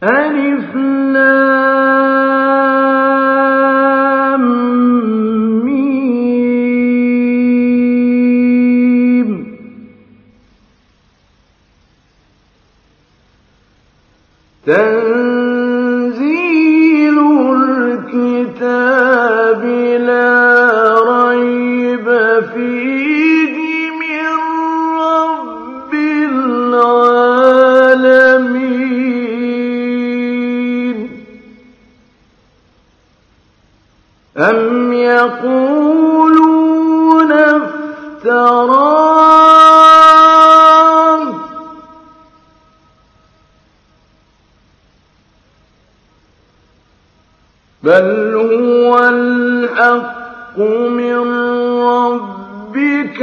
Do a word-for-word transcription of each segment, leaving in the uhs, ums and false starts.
ألف لام ميم تنزيل الكتاب لا ريب فيه من رب العالمين أم يقولون افتراه بل هو الحق من ربك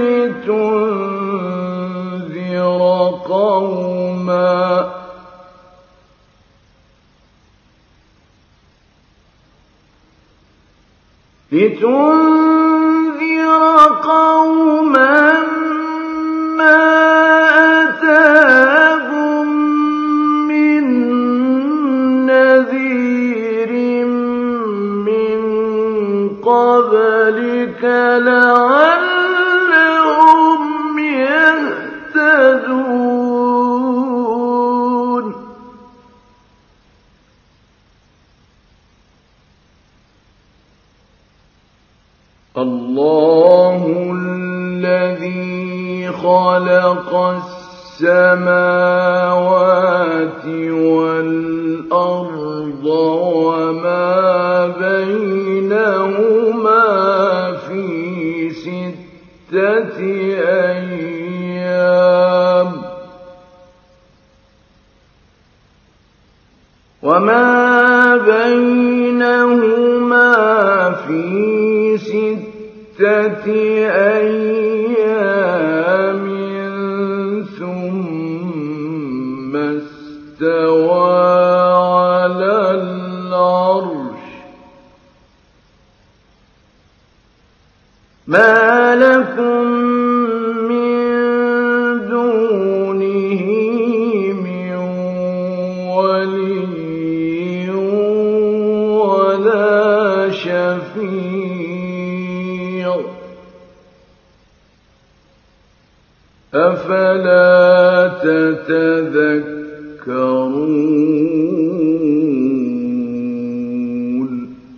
لتنذر قوما لتنذر قوما ما أتاهم من نذير من قبلك لعلهم يهتدون الله الذي خلق السماوات والأرض وما بينهما في ستة أيام وما بينهما في ستة أيام ثم استوى على العرش ما لكم من دونه من ولي ولا شفيع أفلا تتذكرون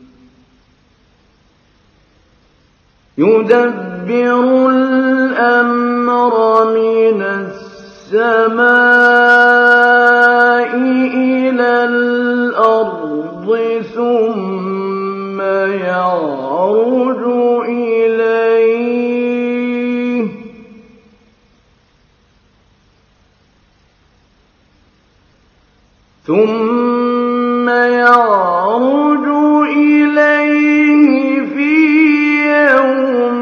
يدبر الأمر من السماء إلى الأرض ثم يعرج إليه ثم يعرج إليه في يوم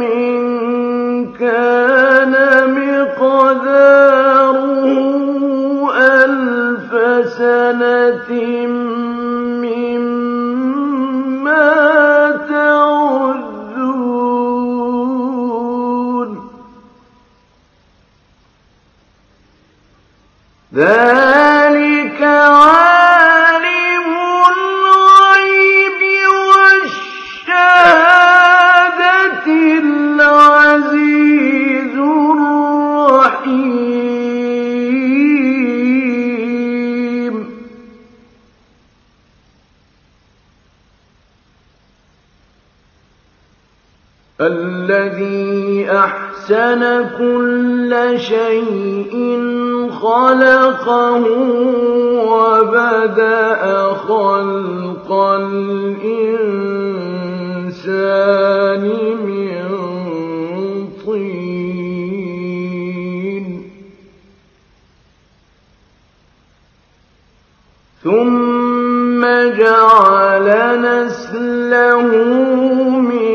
كان مقداره ألف سنة مما تعدون ذلك عالم الغيب والشهادة العزيز الرحيم الذي أحسن كل شيء خلقه وبدأ خلق الإنسان من طين ثم جعل نسله من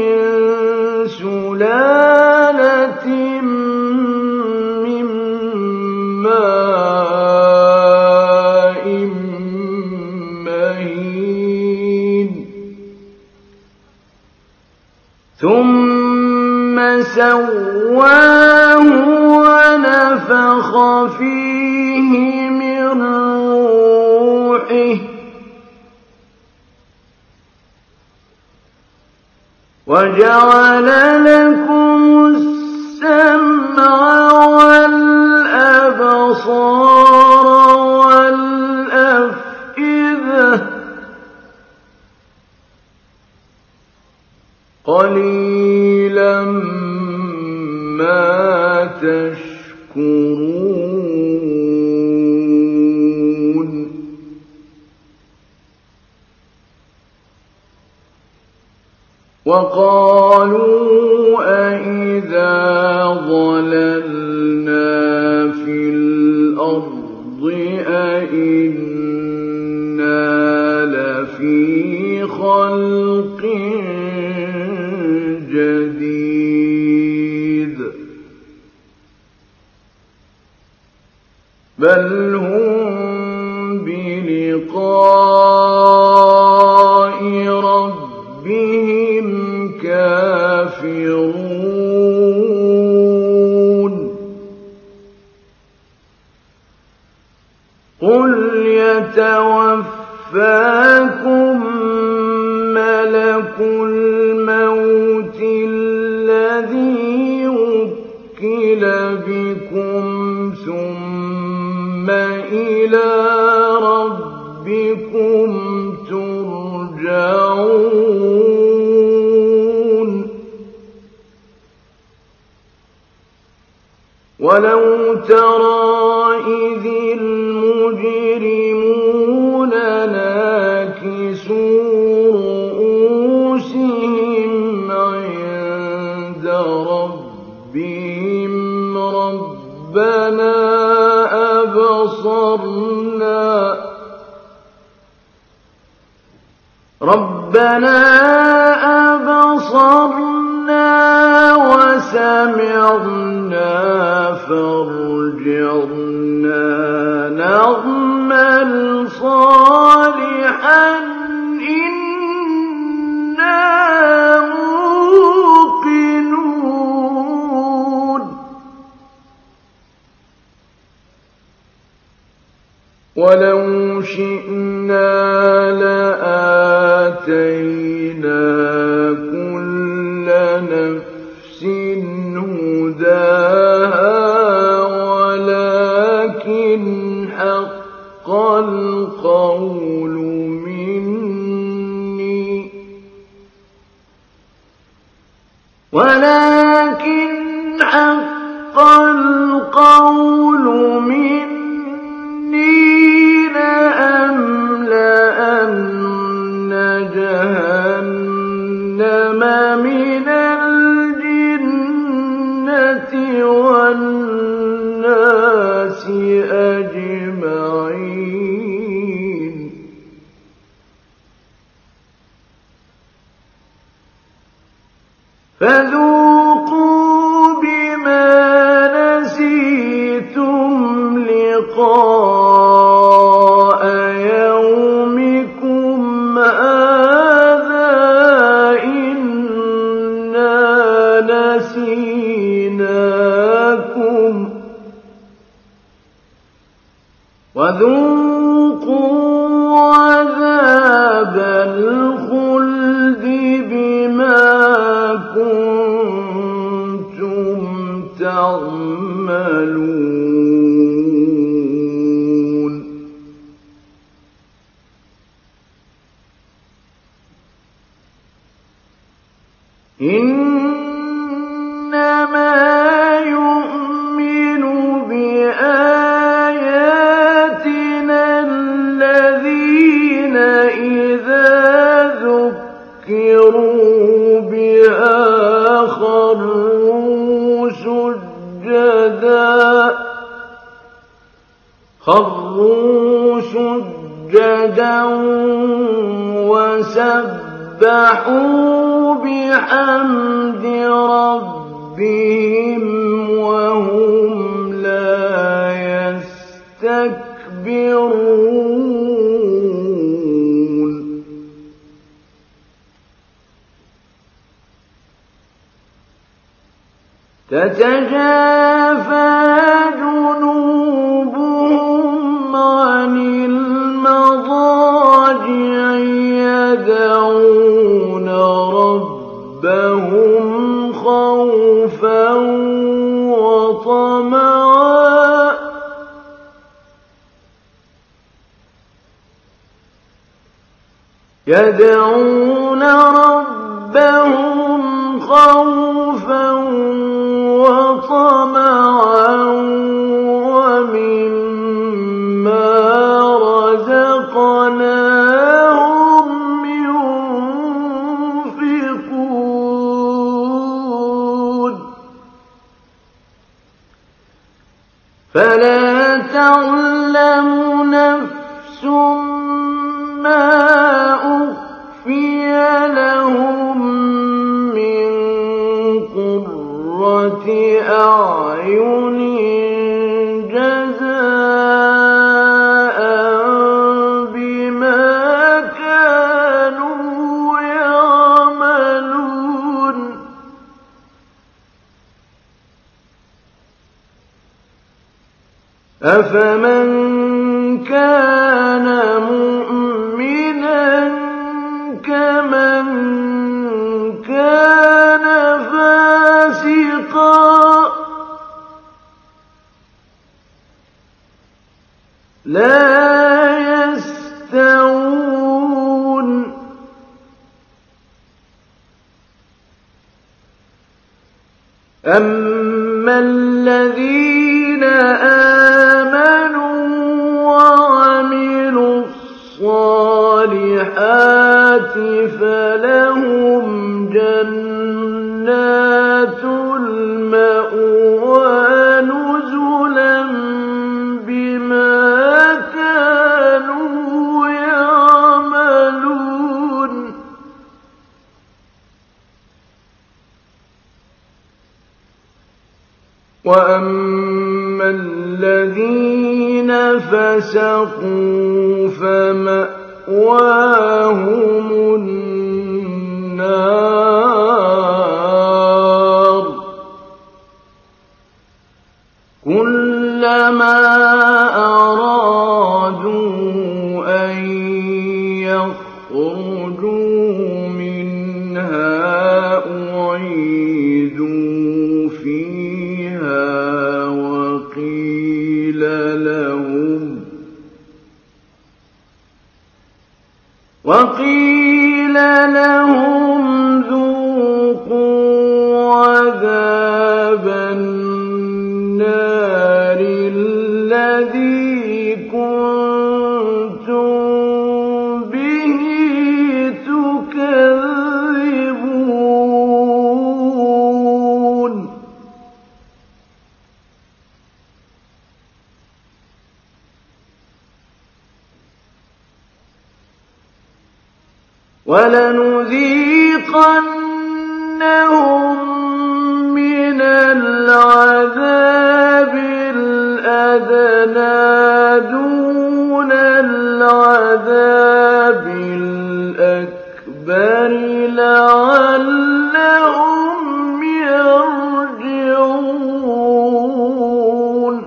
سلالة من ماء مهين ثم سواه ونفخ فيه من روحه وجعل لكم السمع والأبصار والأفئدة قليلا ما تشكرون وقالوا أئذا ضللنا في الأرض أئنا لفي خلق جديد بل هم بلقاء ربهم كافرون قل يتوفاكم ملك الموت الذي وكل بكم ثم إلى ربكم ترجعون ولو ترى إذ المجرمون ناكسوا رؤوسهم عند ربهم ربنا أبصرنا ربنا أبصرنا وسمعنا فارجعنا نعمل صالحا إنا موقنون ولو شئنا لآتينا كل نفس هداها ولكن حق القول مني ولكن حق القول مني لأملأن جهنم من الجنة والناس أجمعين فذوقوا بما نسيتم لقاء يومكم هذا إنا نسيناكم وذوقوا عذاب الخلد بما كنتم تعملون إنما يؤمن بآياتنا الذين إذا ذكروا بها خروا سجدا خروا سجدا وسبحوا بحمد ربهم وهم لا يستكبرون تتجافى جنوبهم عن المضاجع يدعون ربهم يدعون ربهم خوفا وطمعا ومما رزقناهم ينفقون فلا تعلم نفس ما أخفي لهم من قرة أعين جزاء بما كانوا يعملون أفمن كان مؤمنا كمن كان فاسقا لا يستوون أما الذين آمنوا وعملوا الصالحات فلهم جنات المأوى نزلا بما كانوا يعملون وأما الذين فسقوا فمأواهم النار كلما أرادوا أن يخرجوا منها أعيدوا فيها وقيل لهم وقيل لهم ذوقوا عذاب النار الذي كنتم به تكذبون ولنذيقنهم من العذاب الأدنى دون العذاب الأكبر لعلهم يرجعون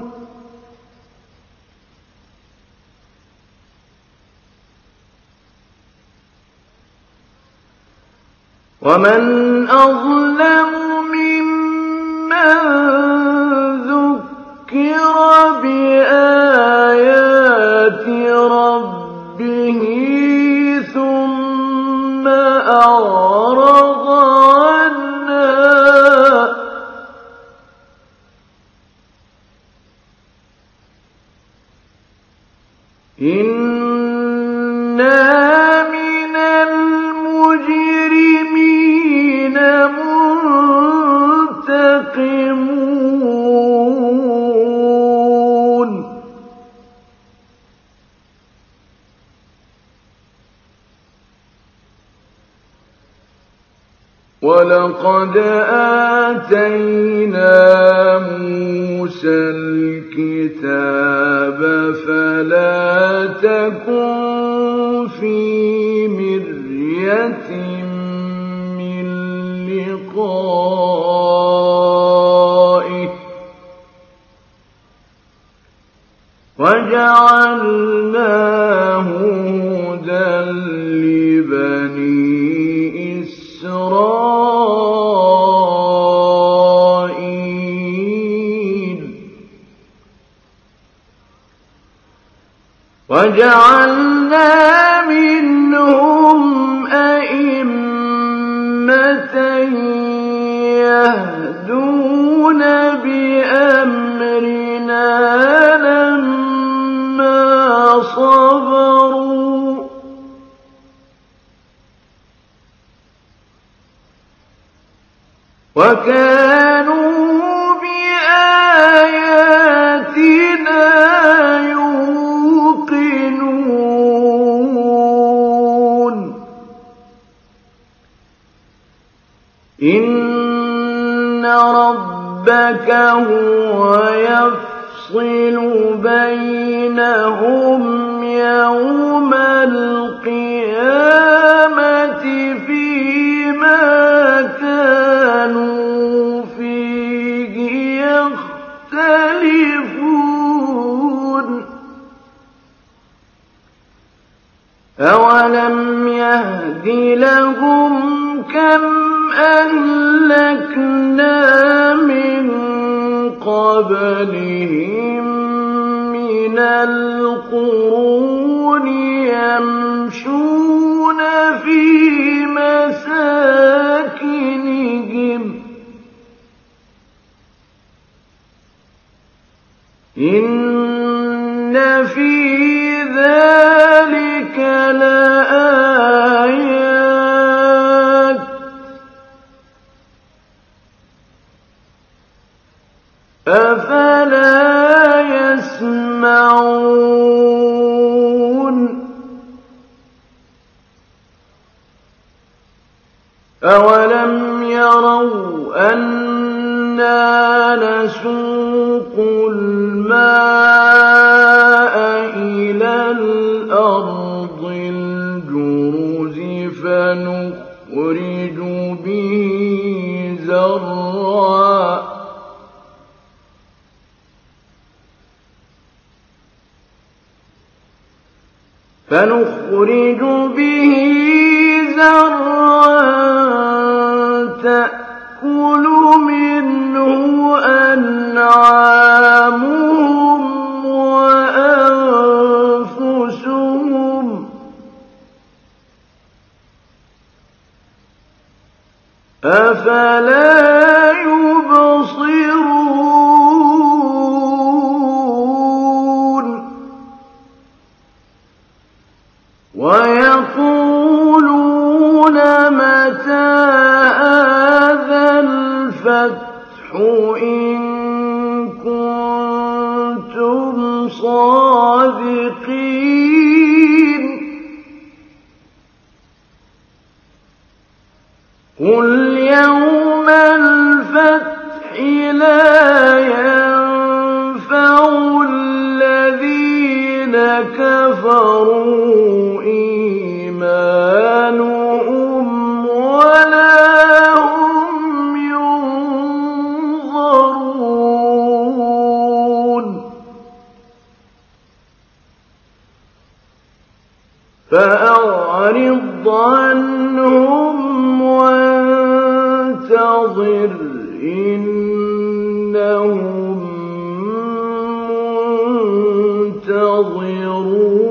ومن أظلم ممن ذكر بآيات ربه ثم أعرض عنها إنا من المجرمين منتقمون ولقد آتينا موسى الكتاب فلا تكن في مرية من لقائه وجعلناه هدى لبني إسرائيل وجعلنا منهم بأمرنا لما صبروا وكانوا بآياتنا يوقنون إن ربك هو يفصل بينهم يوم القيامة فيما كانوا فيه يختلفون أولم يهد لهم كم أهلكنا من قبلهم من القرون يمشون في مساكنهم إن في ذلك لآيات أفلا يسمعون أولم يروا أنا نسوق الماء إلى الأرض الجرز فنخرج به زرعا فنخرج به زرعا تأكل منه أنعامهم وأنفسهم أفلا يبصرون ويقولون متى هذا الفتح إن كنتم صادقين قل يوم الفتح لا ينفع الذين كفروا إيمانهم ولا هم ينظرون فأعرض عنهم وانتظر إنهم منتظرون